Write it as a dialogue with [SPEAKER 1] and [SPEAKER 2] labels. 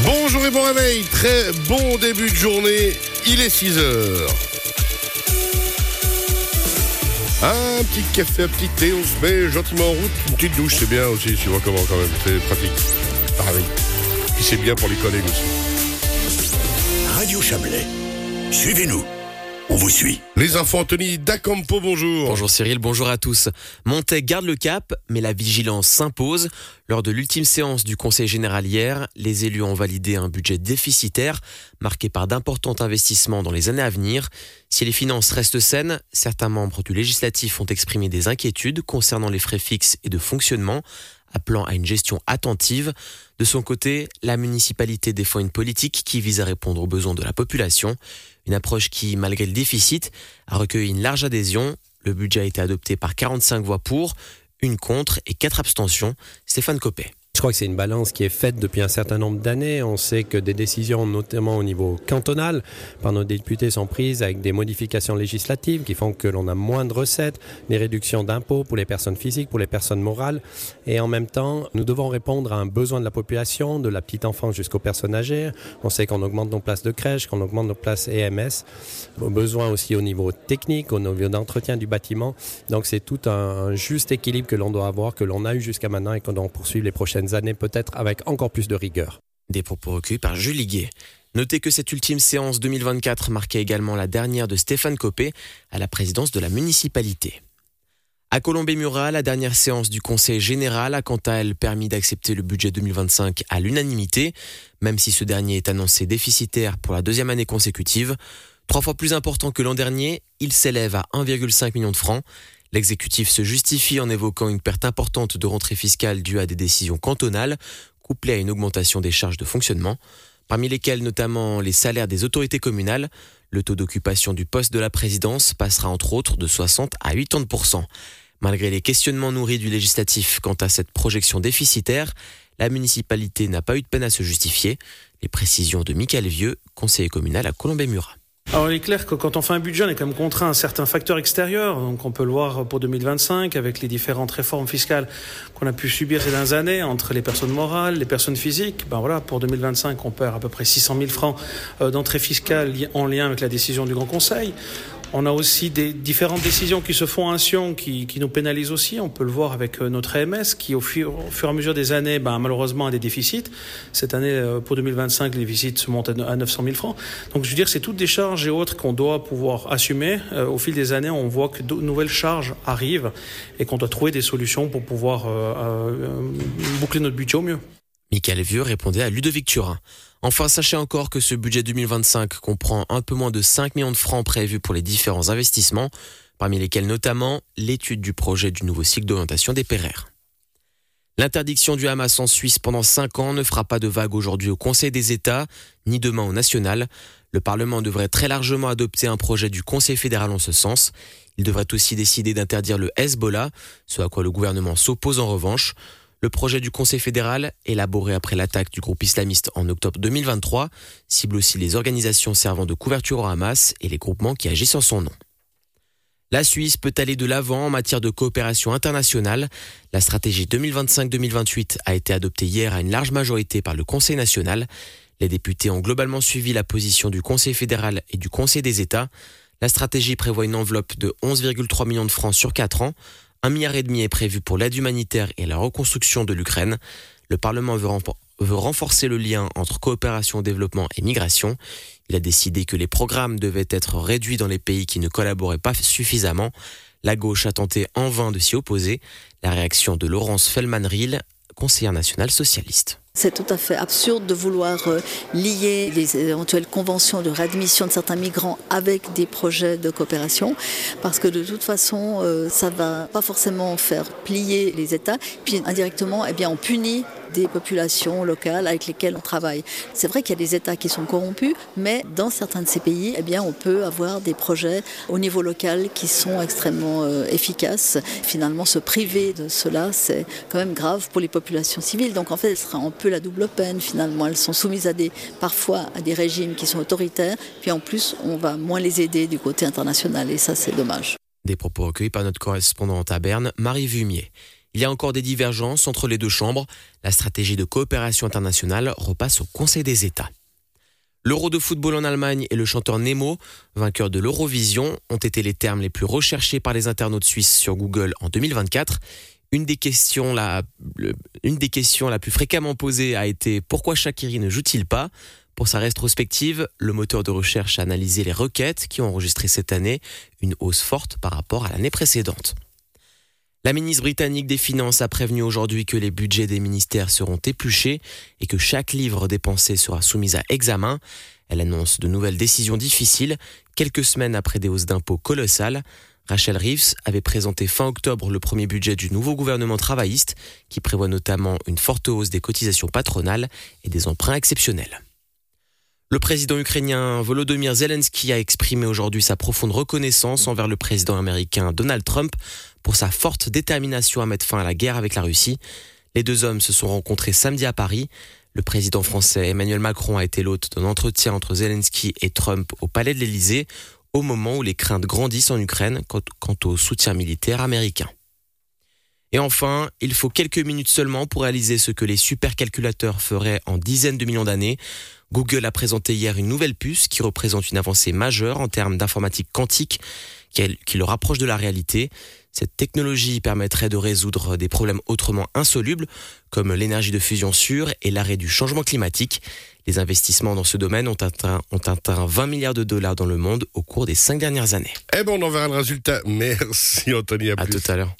[SPEAKER 1] Bonjour et bon réveil, très bon début de journée, il est 6h. Un petit café, un petit thé, on se met gentiment en route, une petite douche, c'est bien aussi, tu vois comment quand même, c'est pratique. Pareil. Puis c'est bien pour les collègues aussi.
[SPEAKER 2] Radio Chablais, suivez-nous. On vous suit.
[SPEAKER 1] Les infos, Anthony D'Acampo, bonjour.
[SPEAKER 3] Bonjour Cyril, bonjour à tous. Montaigne garde le cap, mais la vigilance s'impose. Lors de l'ultime séance du Conseil général hier, les élus ont validé un budget déficitaire, marqué par d'importants investissements dans les années à venir. Si les finances restent saines, certains membres du législatif ont exprimé des inquiétudes concernant les frais fixes et de fonctionnement, appelant à une gestion attentive. De son côté, la municipalité défend une politique qui vise à répondre aux besoins de la population. Une approche qui, malgré le déficit, a recueilli une large adhésion. Le budget a été adopté par 45 voix pour, 1 contre et 4 abstentions. Stéphane Copé.
[SPEAKER 4] Je crois que c'est une balance qui est faite depuis un certain nombre d'années. On sait que des décisions, notamment au niveau cantonal, par nos députés sont prises avec des modifications législatives qui font que l'on a moins de recettes, des réductions d'impôts pour les personnes physiques, pour les personnes morales. Et en même temps, nous devons répondre à un besoin de la population, de la petite enfance jusqu'aux personnes âgées. On sait qu'on augmente nos places de crèche, qu'on augmente nos places EMS, aux besoins aussi au niveau technique, au niveau d'entretien du bâtiment. Donc c'est tout un juste équilibre que l'on doit avoir, que l'on a eu jusqu'à maintenant et qu'on doit poursuivre les prochaines années, peut-être avec encore plus de rigueur.
[SPEAKER 3] Des propos recueillis par Julie Guet. Notez que cette ultime séance 2024 marquait également la dernière de Stéphane Copé à la présidence de la municipalité. À Colombey-Murat, la dernière séance du Conseil général a quant à elle permis d'accepter le budget 2025 à l'unanimité, même si ce dernier est annoncé déficitaire pour la 2e année consécutive. 3 fois plus important que l'an dernier, il s'élève à 1,5 million de francs. L'exécutif se justifie en évoquant une perte importante de rentrée fiscale due à des décisions cantonales, couplée à une augmentation des charges de fonctionnement, parmi lesquelles notamment les salaires des autorités communales. Le taux d'occupation du poste de la présidence passera entre autres de 60 à 80%. Malgré les questionnements nourris du législatif quant à cette projection déficitaire, la municipalité n'a pas eu de peine à se justifier. Les précisions de Michael Vieux, conseiller communal à Colombey-Murat.
[SPEAKER 5] Alors il est clair que quand on fait un budget, on est quand même contraint à certains facteurs extérieurs. Donc on peut le voir pour 2025 avec les différentes réformes fiscales qu'on a pu subir ces dernières années entre les personnes morales, les personnes physiques. Pour 2025, on perd à peu près 600 000 francs d'entrée fiscale en lien avec la décision du Grand Conseil. On a aussi des différentes décisions qui se font à Sion qui nous pénalisent aussi. On peut le voir avec notre EMS qui, au fur et à mesure des années, malheureusement, a des déficits. Cette année, pour 2025, les déficits se montent à 900 000 francs. Donc, je veux dire, c'est toutes des charges et autres qu'on doit pouvoir assumer. Au fil des années, on voit que de nouvelles charges arrivent et qu'on doit trouver des solutions pour pouvoir boucler notre budget au mieux.
[SPEAKER 3] Michael Vieux répondait à Ludovic Turin. Enfin, sachez encore que ce budget 2025 comprend un peu moins de 5 millions de francs prévus pour les différents investissements, parmi lesquels notamment l'étude du projet du nouveau cycle d'orientation des PERER. L'interdiction du Hamas en Suisse pendant 5 ans ne fera pas de vague aujourd'hui au Conseil des États, ni demain au national. Le Parlement devrait très largement adopter un projet du Conseil fédéral en ce sens. Il devrait aussi décider d'interdire le Hezbollah, ce à quoi le gouvernement s'oppose en revanche. Le projet du Conseil fédéral, élaboré après l'attaque du groupe islamiste en octobre 2023, cible aussi les organisations servant de couverture au Hamas et les groupements qui agissent en son nom. La Suisse peut aller de l'avant en matière de coopération internationale. La stratégie 2025-2028 a été adoptée hier à une large majorité par le Conseil national. Les députés ont globalement suivi la position du Conseil fédéral et du Conseil des États. La stratégie prévoit une enveloppe de 11,3 millions de francs sur 4 ans. 1,5 milliard est prévu pour l'aide humanitaire et la reconstruction de l'Ukraine. Le Parlement veut renforcer le lien entre coopération, développement et migration. Il a décidé que les programmes devaient être réduits dans les pays qui ne collaboraient pas suffisamment. La gauche a tenté en vain de s'y opposer. La réaction de Laurence Fellman-Riel, conseillère nationale socialiste.
[SPEAKER 6] C'est tout à fait absurde de vouloir lier les éventuelles conventions de réadmission de certains migrants avec des projets de coopération, parce que de toute façon, ça ne va pas forcément faire plier les États. Puis indirectement, on punit des populations locales avec lesquelles on travaille. C'est vrai qu'il y a des États qui sont corrompus, mais dans certains de ces pays, on peut avoir des projets au niveau local qui sont extrêmement efficaces. Finalement, se priver de cela, c'est quand même grave pour les populations civiles. Donc en fait, ce sera un peu la double peine finalement. Elles sont soumises parfois à des régimes qui sont autoritaires, puis en plus, on va moins les aider du côté international et ça, c'est dommage.
[SPEAKER 3] Des propos recueillis par notre correspondante à Berne, Marie Vumier. Il y a encore des divergences entre les deux chambres. La stratégie de coopération internationale repasse au Conseil des États. L'Euro de football en Allemagne et le chanteur Nemo, vainqueur de l'Eurovision, ont été les termes les plus recherchés par les internautes suisses sur Google en 2024. Une des questions la plus fréquemment posée a été « Pourquoi Shaqiri ne joue-t-il pas ?» Pour sa rétrospective, le moteur de recherche a analysé les requêtes qui ont enregistré cette année une hausse forte par rapport à l'année précédente. La ministre britannique des Finances a prévenu aujourd'hui que les budgets des ministères seront épluchés et que chaque livre dépensé sera soumis à examen. Elle annonce de nouvelles décisions difficiles, quelques semaines après des hausses d'impôts colossales. Rachel Reeves avait présenté fin octobre le premier budget du nouveau gouvernement travailliste, qui prévoit notamment une forte hausse des cotisations patronales et des emprunts exceptionnels. Le président ukrainien Volodymyr Zelensky a exprimé aujourd'hui sa profonde reconnaissance envers le président américain Donald Trump pour sa forte détermination à mettre fin à la guerre avec la Russie. Les deux hommes se sont rencontrés samedi à Paris. Le président français Emmanuel Macron a été l'hôte d'un entretien entre Zelensky et Trump au Palais de l'Élysée, au moment où les craintes grandissent en Ukraine quant au soutien militaire américain. Et enfin, il faut quelques minutes seulement pour réaliser ce que les supercalculateurs feraient en dizaines de millions d'années. Google a présenté hier une nouvelle puce qui représente une avancée majeure en termes d'informatique quantique qui le rapproche de la réalité. Cette technologie permettrait de résoudre des problèmes autrement insolubles comme l'énergie de fusion sûre et l'arrêt du changement climatique. Les investissements dans ce domaine ont atteint 20 milliards de dollars dans le monde au cours des 5 dernières années.
[SPEAKER 1] On en verra le résultat. Merci Anthony, à
[SPEAKER 3] tout à l'heure.